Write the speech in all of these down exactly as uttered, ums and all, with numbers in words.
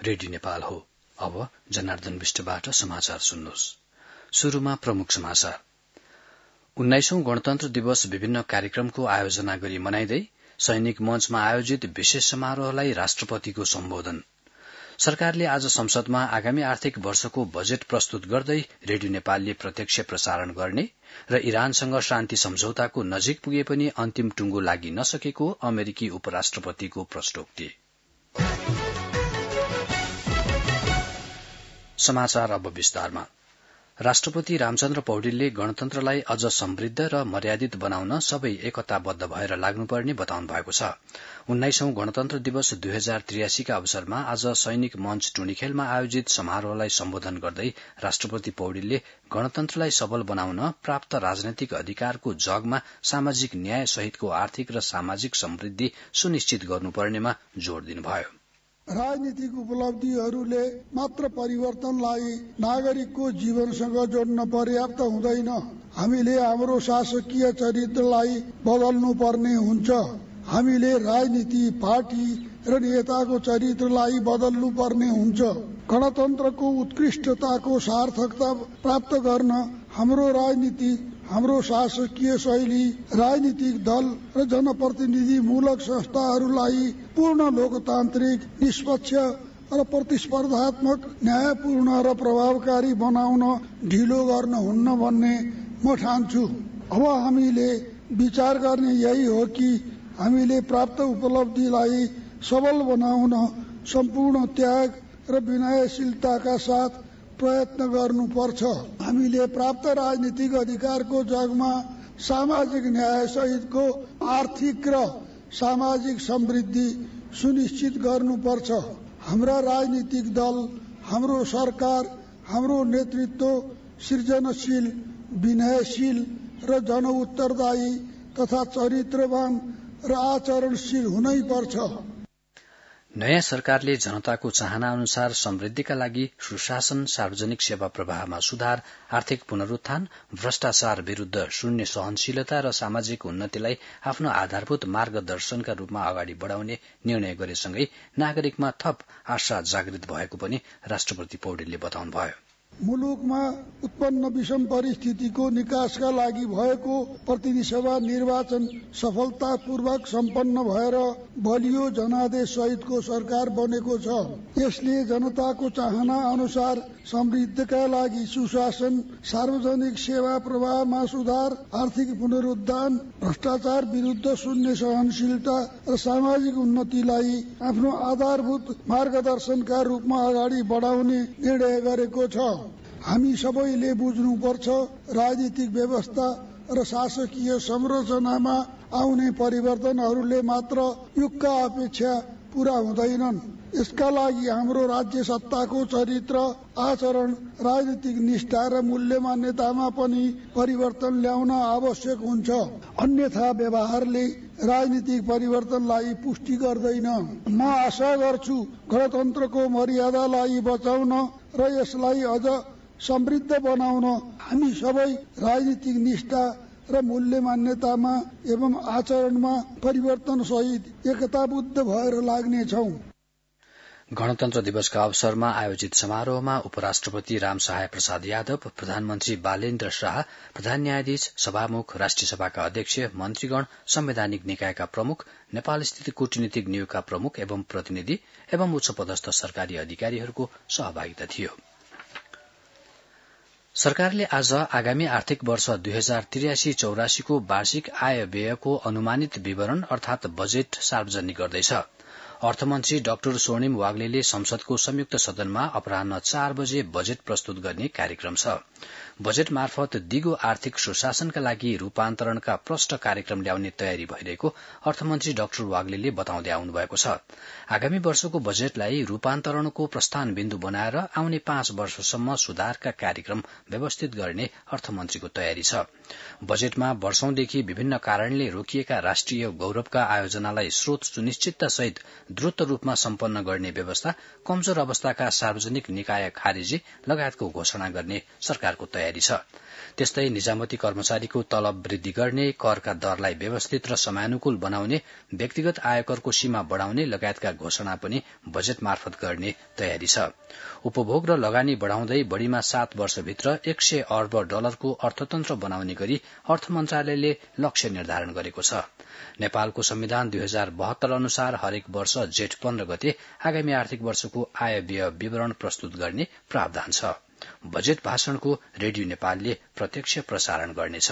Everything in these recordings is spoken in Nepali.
रेडियो नेपाल हो। अब जनार्दन विष्टबाट समाचार सुन्नुहोस्। शुरूमा प्रमुख समाचार। उन्नाइसौं गणतन्त्र दिवस विभिन्न कार्यक्रमको आयोजना गरी मनाइँदै सैनिक मञ्चमा आयोजित विशेष समारोहलाई राष्ट्रपतिको सम्बोधन। सरकारले आज संसदमा आगामी आर्थिक वर्षको बजेट प्रस्तुत गर्दै रेडियो नेपालले प्रत्यक्ष प्रसारण गर्ने र इरानसँग शान्ति सम्झौताको नजिक पुगे पनि अन्तिम टुंगो लागि नसकेको अमेरिकी उपराष्ट्रपतिको प्रश्नोक्ति। समाचार अब विस्तारमा। राष्ट्रपति रामचन्द्र पौडेलले गणतन्त्रलाई अझ समृद्ध र मर्यादित बनाउन सबै एकताबद्ध भएर लाग्नुपर्ने बताउनु भएको छ। उन्नाइसौं गणतन्त्र दिवस दुई हजार त्रियासीका अवसरमा आज सैनिक मञ्च टुणीखेलमा आयोजित समारोहलाई सम्बोधन गर्दै राष्ट्रपति पौडेलले गणतन्त्रलाई सबल बनाउन प्राप्त राजनैतिक अधिकारको जगमा सामाजिक न्याय सहितको आर्थिक र सामाजिक समृद्धि सुनिश्चित गर्नुपर्नेमा जोड़ दिनुभयो। राजनीतिक उपलब्धिहरूले मात्र परिवर्तनलाई नागरिकको जीवनसँग जोड्न पर्याप्त हुँदैन। हामीले हाम्रो शासकीय चरित्रलाई बदल्नु पर्ने हुन्छ। हामीले राजनीति पार्टी र नेताको चरित्रलाई बदल्नु पर्ने हुन्छ। गणतन्त्रको उत्कृष्टताको सार्थकता प्राप्त गर्न हाम्रो राजनीति, हाम्रो शासकीय शैली, राजनीतिक दल र जनप्रतिनिधिमूलक संस्थाहरूलाई पूर्ण लोकतान्त्रिक, निष्पक्ष र प्रतिस्पर्धात्मक, न्यायपूर्ण र प्रभावकारी बनाउन ढिलो गर्न हुन्न भन्ने म ठान्छु। अब हामीले विचार गर्ने यही हो कि हामीले प्राप्त उपलब्धिलाई सबल बनाउन सम्पूर्ण त्याग र विनयशीलताका साथ प्रयत्न गर्नुपर्छ। हामीले प्राप्त राजनीतिक अधिकारको जगमा सामाजिक न्याय सहितको आर्थिक र सामाजिक समृद्धि सुनिश्चित गर्नुपर्छ। हाम्रा राजनीतिक दल, हाम्रो सरकार, हाम्रो नेतृत्व सृजनशील, विनयशील र जनउत्तरदायी तथा चरित्रवान र आचरणशील हुनै पर्छ। नयाँ सरकारले जनताको चाहना अनुसार समृद्धिका लागि सुशासन, सार्वजनिक सेवा प्रवाहमा सुधार, आर्थिक पुनरुत्थान, भ्रष्टाचार विरूद्ध शून्य सहनशीलता र सामाजिक उन्नतिलाई आफ्नो आधारभूत मार्गदर्शनका रूपमा अगाडि बढ़ाउने निर्णय गरेसँगै नागरिकमा थप आशा जागृत भएको पनि राष्ट्रपति पौडेलले बताउनुभयो। मुलुकमा उत्पन्न विषम परिस्थितिको निकासका लागि भएको प्रतिनिधि सभा निर्वाचन सफलतापूर्वक सम्पन्न भएर बलियो जनादेश सहितको सरकार बनेको छ। यसले जनताको चाहना अनुसार समृद्धिका लागि सुशासन, सार्वजनिक सेवा प्रवाहमा सुधार, आर्थिक पुनरुत्थान, भ्रष्टाचार विरूद्ध शून्य सहनशीलता र सामाजिक उन्नतिलाई आफ्नो आधारभूत मार्गदर्शनका रूपमा अगाडि बढ़ाउने निर्णय गरेको छ। हामी सबैले बुझ्नुपर्छ, राजनीतिक व्यवस्था र शासकीय संरचनामा आउने परिवर्तनहरूले मात्र युगका अपेक्षा पूरा हुँदैनन्। यसका लागि हाम्रो राज्य सत्ताको चरित्र, आचरण, राजनीतिक निष्ठा र मूल्य मान्यतामा पनि परिवर्तन ल्याउन आवश्यक हुन्छ। अन्यथा व्यवहारले राजनीतिक परिवर्तनलाई पुष्टि गर्दैन। म आशा गर्छु गणतन्त्रको मर्यादालाई बचाउन र यसलाई अझ समृद्ध बनाउन हामी सबै राजनीतिक निष्ठा र मूल्य मान्यतामा एवं आचरणमा परिवर्तन सहित एकताबद्ध भएर लाग्नेछौं। गणतन्त्र दिवसका अवसरमा आयोजित समारोहमा उपराष्ट्रपति रामसहाय प्रसाद यादव, प्रधानमन्त्री बालेन्द्र शाह, प्रधान न्यायाधीश, सभामुख, राष्ट्रिय सभाका अध्यक्ष, मन्त्रीगण, संवैधानिक निकायका प्रमुख, नेपाल स्थित कूटनीतिक नियोगका प्रमुख एवं प्रतिनिधि एवं उच्चपदस्थ सरकारी अधिकारीहरूको सहभागिता थियो। सरकारले आज आगामी आर्थिक वर्ष दुई हजार त्रियासी चौरासीको वार्षिक आय व्ययको अनुमानित विवरण अर्थात बजेट सार्वजनिक गर्दैछ। अर्थमन्त्री डाक्टर स्वर्णिम वाग्लेले संसदको संयुक्त सदनमा अपराह्न चार बजे बजेट प्रस्तुत गर्ने कार्यक्रम छ। बजेट मार्फत दिगो आर्थिक सुशासनका लागि रूपान्तरणका प्रष्ट कार्यक्रम ल्याउने तयारी भइरहेको अर्थमन्त्री डाक्टर वाग्लेले बताउँदै आउनुभएको छ। आगामी वर्षको बजेटलाई रूपान्तरणको प्रस्थान बिन्दु बनाएर आउने पाँच वर्षसम्म सुधारका कार्यक्रम व्यवस्थित गर्ने अर्थमन्त्रीको तयारी छ। बजेटमा वर्षौंदेखि विभिन्न कारणले रोकिएका राष्ट्रिय गौरवका आयोजनालाई स्रोत सुनिश्चितता सहित द्रुत रूपमा सम्पन्न गर्ने व्यवस्था, कमजोर अवस्थाका सार्वजनिक निकाय खारेजी लगायतको घोषणा गर्ने सरकारको तयारी छ। त्यस्तै निजामती कर्मचारीको तलब वृद्धि गर्ने, करका दरलाई व्यवस्थित र समयानुकूल बनाउने, व्यक्तिगत आयकरको सीमा बढ़ाउने लगायतका घोषणा पनि बजेट मार्फत गर्ने तयारी छ। उपभोग र लगानी बढ़ाउँदै बढ़ीमा सात वर्षभित्र एक सय अर्ब डलरको अर्थतन्त्र बनाउने गरी अर्थ मन्त्रालयले लक्ष्य निर्धारण गरेको छ। नेपालको संविधान दुई हजार बहत्तर अनुसार हरेक वर्ष जेठ पन्ध्र गते आगामी आर्थिक वर्षको आय व्यय विवरण प्रस्तुत गर्ने प्रावधान छ। बजेट भाषणको रेडियो नेपालले प्रत्यक्ष प्रसारण गर्नेछ।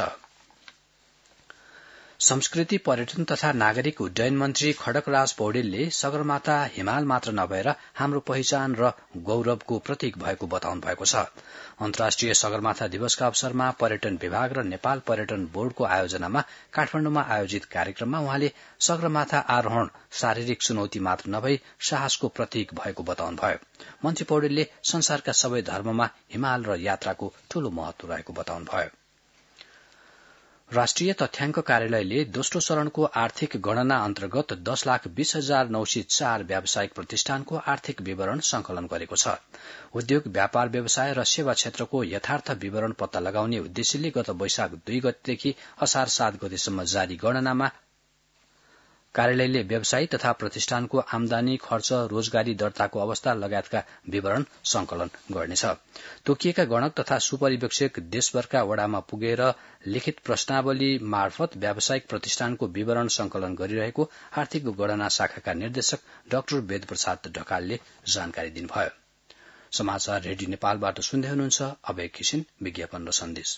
संस्कृति, पर्यटन तथा नागरिक उड्डयन मन्त्री खड्गराज पौडेलले सगरमाथा हिमाल मात्र नभएर हाम्रो पहिचान र गौरवको प्रतीक भएको बताउनु भएको छ। अन्तर्राष्ट्रिय सगरमाथा दिवसका अवसरमा पर्यटन विभाग र नेपाल पर्यटन बोर्डको आयोजनामा काठमाडौँमा आयोजित कार्यक्रममा उहाँले सगरमाथा आरोहण शारीरिक चुनौती मात्र नभई साहसको प्रतीक भएको बताउनुभयो। मन्त्री पौडेलले संसारका सबै धर्ममा हिमाल र यात्राको ठूलो महत्व रहेको बताउनुभयो। राष्ट्रिय तथ्याङ्क कार्यालयले दोस्रो चरणको आर्थिक गणना अन्तर्गत दस लाख बीस हजार नौ सय चार व्यावसायिक प्रतिष्ठानको आर्थिक विवरण संकलन गरेको छ। उद्योग, व्यापार, व्यवसाय र सेवा क्षेत्रको यथार्थ विवरण पत्ता लगाउने उद्देश्यले गत वैशाख दुई गतेदेखि असार सात गतेसम्म जारी गणनामा कार्यालयले व्यवसायी तथा प्रतिष्ठानको आमदानी, खर्च, रोजगारी दर्ताको अवस्था लगायतका विवरण संकलन गर्नेछ। तोकिएका गणक तथा सुपरिवेक्षक देशभरका वडामा पुगेर लिखित प्रश्नावली मार्फत व्यावसायिक प्रतिष्ठानको विवरण संकलन गरिरहेको आर्थिक गणना शाखाका निर्देशक डाक्टर वेदप्रसाद ढकालले जानकारी दिनुभयो। समाचार रेडियो नेपालबाट सुन्दै हुनुहुन्छ। अब एक किसिम विज्ञापन र सन्देश।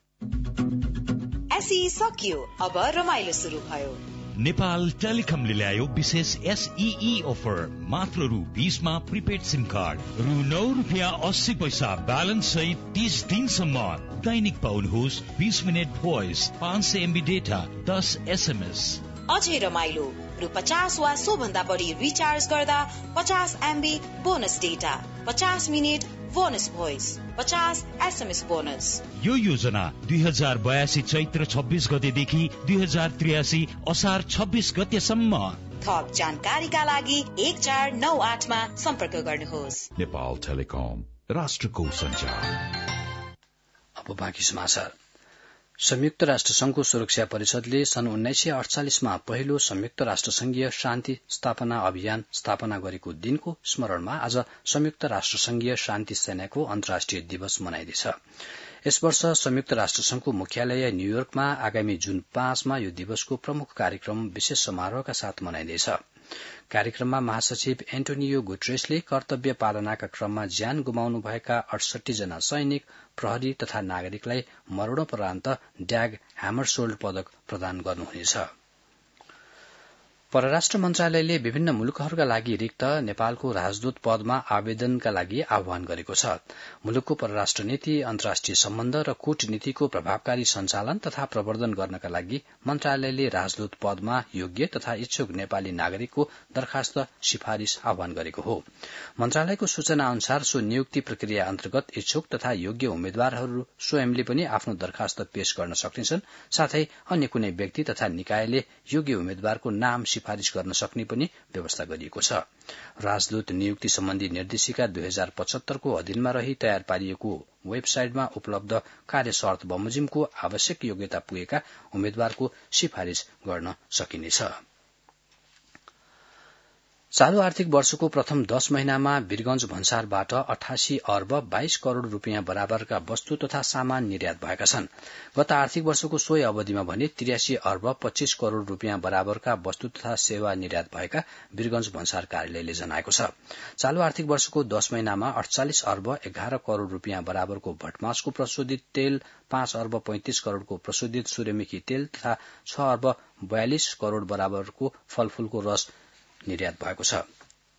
एसई सकियो, अब रमाइलो शुरू भयो। नेपाल टेलिकमले ल्यायो विशेष एसईई अफर। मात्र रु बीसमा प्रिपेड सिम कार्ड, रु नौ रुपियाँ अस्सी पैसा ब्यालेन्स सहित तीस दिनसम्म। दैनिक पाउनुहोस् बीस मिनट भोइस, पाँच सय एमबी डेटा, दस एसएमएस। अझै रमाइलो, रु पचास वा सो भन्दा बढी रिचार्ज गर्दा पचास एमबी बोनस डेटा, पचास मिनट बोनस भोइस, पचास एसएमएस बोनस। यो योजना दुई हजार बयासी चैत्र छब्बीस गतेदेखि दुई हजार त्रियासी असार छब्बीस गतेसम्म। थप जानकारीका लागि एक चार नौ आठमा सम्पर्क गर्नुहोस्। नेपाल टेलिकम, राष्ट्रको सञ्चार। अब बाँकी समाचार। संयुक्त राष्ट्र संघको सुरक्षा परिषदले सन् उन्नाइस सय अडचालिसमा पहिलो संयुक्त राष्ट्र संघीय शान्ति स्थापना अभियान स्थापना गरेको दिनको स्मरणमा आज संयुक्त राष्ट्र संघीय शान्ति सेनाको अन्तर्राष्ट्रिय दिवस मनाइँदैछ। यस वर्ष संयुक्त राष्ट्र संघको मुख्यालय न्यूयोर्कमा आगामी जुन पाँचमा यो दिवसको प्रमुख कार्यक्रम विशेष समारोहका साथ मनाइँदैछ। कार्यक्रममा महासचिव एन्टोनियो गुटेरेसले कर्तव्य पालनाका क्रममा ज्यान गुमाउनुभएका अडसठी जना सैनिक, प्रहरी तथा नागरिकलाई मरणोपरान्त ड्याग ह्यामरसोल्ड पदक प्रदान गर्नुहुनेछ। परराष्ट्र मन्त्रालयले विभिन्न मुलुकहरूका लागि रिक्त नेपालको राजदूत पदमा आवेदनका लागि आह्वान गरेको छ। मुलुकको परराष्ट्र नीति, अन्तर्राष्ट्रिय सम्बन्ध र कूटनीतिको प्रभावकारी सञ्चालन तथा प्रवर्धन गर्नका लागि मन्त्रालयले राजदूत पदमा योग्य तथा इच्छुक नेपाली नागरिकको दरखास्त सिफारिश आह्वान गरेको हो। मन्त्रालयको सूचना अनुसार सो नियुक्ति प्रक्रिया अन्तर्गत इच्छुक तथा योग्य उम्मेद्वारहरू स्वयंले पनि आफ्नो दरखास्त पेश गर्न सक्नेछन्। साथै अन्य कुनै व्यक्ति तथा निकायले योग्य उम्मेद्वारको नाम सिफारिश गर्न सक्ने पनि व्यवस्था गरिएको छ। राजदूत नियुक्ति सम्बन्धी निर्देशिका दुई हजार पचहत्तरको अधीनमा रही तयार पारिएको वेबसाइटमा उपलब्ध कार्य शर्त बमोजिमको आवश्यक योग्यता पुगेका उम्मेद्वारको सिफारिश गर्न सकिनेछ। चालू आर्थिक वर्षको प्रथम दश महिनामा वीरगंज भन्सारबाट अठासी अर्ब बाइस करोड़ रूपियाँ बराबरका वस्तु तथा सामान निर्यात भएका छन्। गत आर्थिक वर्षको सोही अवधिमा भने त्रियासी अर्ब पच्चीस करोड़ रूपियाँ बराबरका वस्तु तथा सेवा निर्यात भएका वीरगंज भन्सार कार्यालयले जनाएको छ। चालू आर्थिक वर्षको दश महिनामा अड़चालिस अर्ब एघार करोड़ रूपियाँ बराबरको भटमासको प्रशोधित तेल, पाँच अर्ब पैंतिस करोड़को प्रशोधित सूर्यमुखी तेल तथा छ अर्ब बयालिस करोड़ बराबरको फलफूलको रस निर्यात भएको छ।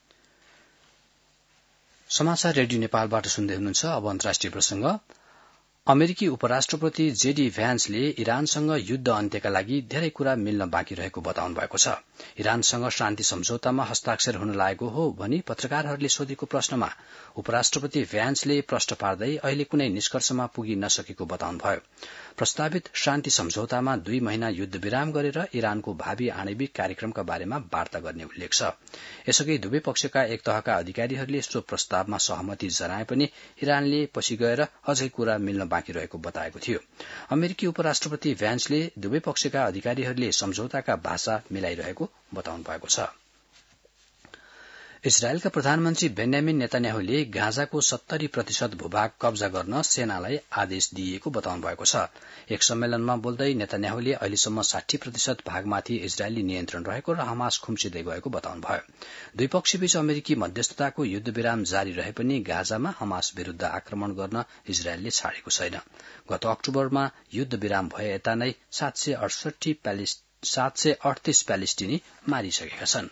समाचार रेडियो नेपालबाट सुन्दै हुनुहुन्छ। अब अन्तर्राष्ट्रिय प्रसंग। अमेरिकी उपराष्ट्रपति जेडी भ्यान्सले इरानसँग युद्ध अन्त्यका लागि धेरै कुरा मिल्न बाँकी रहेको बताउनु भएको छ। इरानसँग शान्ति सम्झौतामा हस्ताक्षर हुन लागेको हो भनी पत्रकारहरूले सोधेको प्रश्नमा उपराष्ट्रपति भ्यान्सले प्रश्न पार्दै अहिले कुनै निष्कर्षमा पुगि नसकेको बताउनुभयो। प्रस्तावित शान्ति सम्झौतामा दुई महिना युद्ध विराम गरेर इरानको भावी आणविक कार्यक्रमका बारेमा वार्ता गर्ने उल्लेख छ। यसअघि दुवै पक्षका एक तहका अधिकारीहरूले सो प्रस्तावमा सहमति जनाए पनि इरानले पछि गएर अझै कुरा मिल्न बाँकी रहेको बताएको थियो। अमेरिकी उपराष्ट्रपति भ्यान्सले दुवै पक्षका अधिकारीहरूले सम्झौताका भाषा मिलाइरहेको बताउनु भएको छ। इजरायलका प्रधानमन्त्री बेन्यामिन नेतान्याहुले गाजाको सत्तरी प्रतिशत भूभाग कब्जा गर्न सेनालाई आदेश दिएको बताउनु भएको छ। एक सम्मेलनमा बोल्दै नेतान्याहुले अहिलेसम्म साठी प्रतिशत भागमाथि इजरायली नियन्त्रण रहेको र हमास खुम्चिँदै गएको बताउनुभयो। दुई पक्षबीच अमेरिकी मध्यस्थताको युद्ध विराम जारी रहे पनि गाजामा हमास विरूद्ध आक्रमण गर्न इजरायलले छाडेको छैन। गत अक्टोबरमा युद्ध विराम भए यता नै सात सय अडसठी सात सय अडतीस प्यालेस्टिनी मारिसकेका छन्।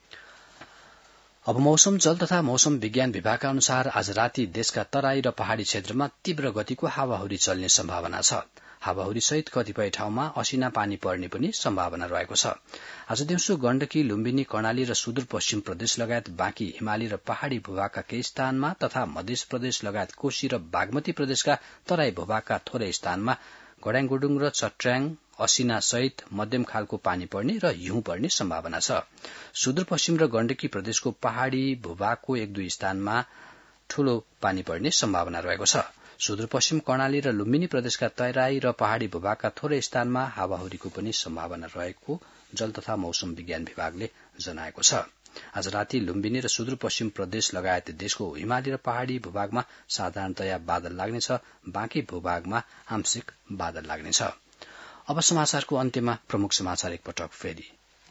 अब मौसम जल तथा मौसम विज्ञान विभागका अनुसार आज राति देशका तराई र पहाड़ी क्षेत्रमा तीव्र गतिको हावाहुरी चल्ने सम्भावना छ। हावाहुरी सहित कतिपय ठाउँमा असिना पानी पर्ने पनि सम्भावना रहेको छ। आज दिउँसो गण्डकी, लुम्बिनी, कर्णाली र सुदूरपश्चिम प्रदेश लगायत बाँकी हिमाली र पहाड़ी भूभागका केही स्थानमा तथा मध्य प्रदेश लगायत कोशी र बागमती प्रदेशका तराई भूभागका थोरै स्थानमा गड्याङगुडुङ र चट्र्याङ असिना सहित मध्यम खालको पानी पर्ने र हिउँ पर्ने सम्भावना छ। सुदूरपश्चिम र गण्डकी प्रदेशको पहाड़ी भूभागको एक दुई स्थानमा ठूलो पानी पर्ने सम्भावना रहेको छ। सुदूरपश्चिम कर्णाली र लुम्बिनी प्रदेशका तराई र पहाड़ी भूभागका थोरै स्थानमा हावाहुरीको पनि सम्भावना रहेको जल तथा मौसम विज्ञान विभागले जनाएको छ। आज राति लुम्बिनी र सुदूरपश्चिम प्रदेश लगायत देशको हिमाली र पहाड़ी भूभागमा साधारणतया बादल लाग्नेछ, बाँकी भूभागमा आंशिक बादल लाग्नेछ। अब समाचारको अन्त्यमा प्रमुख समाचार एकपटक फेरि।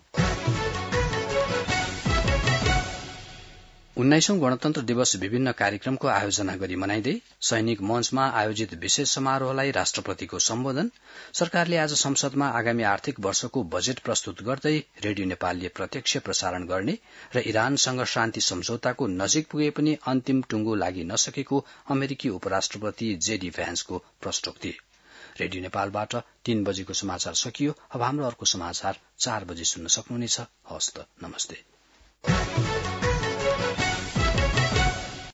उन्नाइसौं गणतन्त्र दिवस विभिन्न कार्यक्रमको आयोजना गरी मनाइँदै सैनिक मञ्चमा आयोजित विशेष समारोहलाई राष्ट्रपतिको सम्बोधन, सरकारले आज संसदमा आगामी आर्थिक वर्षको बजेट प्रस्तुत गर्दै रेडियो नेपालले प्रत्यक्ष प्रसारण गर्ने र इरानसँग शान्ति सम्झौताको नजिक पुगे पनि अन्तिम टुंगो लागि नसकेको अमेरिकी उपराष्ट्रपति जेडी भ्यान्सको प्रश्नोक्ति। रेडियो नेपालबाट तीन बजेको समाचार सकियो। अब हाम्रो अर्को समाचार चार बजे सुन्न सक्नुहुनेछ। हवस् त, नमस्ते।